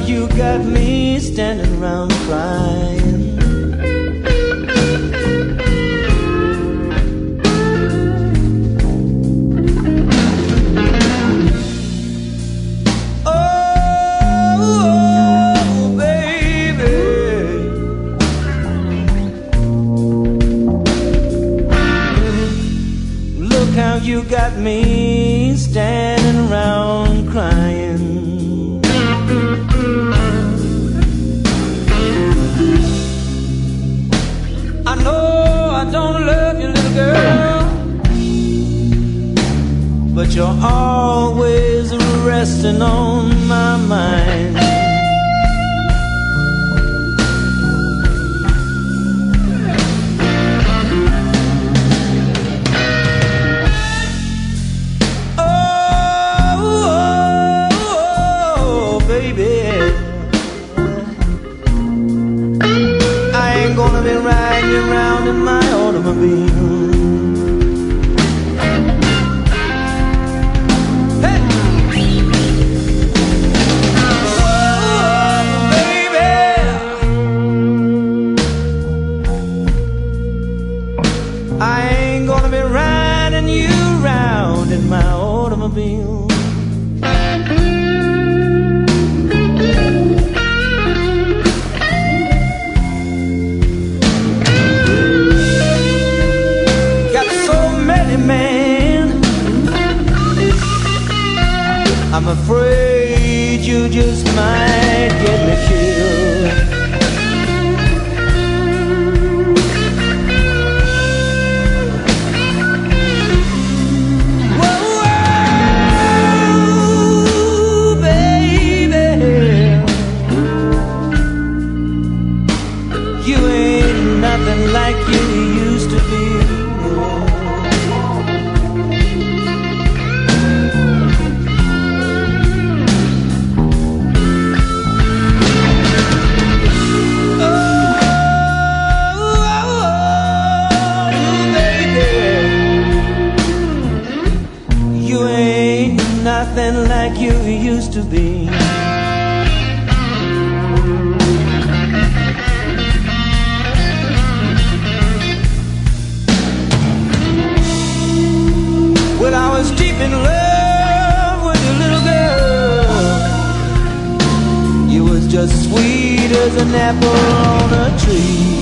you got me standing around crying. Oh, baby, look how you got me standing around crying. I know I don't love you, little girl, but you're always resting on my mind. Oh, baby, I ain't gonna be riding you around in my automobile. Hey! Oh, baby, I ain't gonna be riding you around in my automobile. I'm afraid you just might get me killed. Whoa, baby, you ain't nothing like you used to be. Nothing like you used to be. Well, I was deep in love with you, little girl. You was just sweet as an apple on a tree.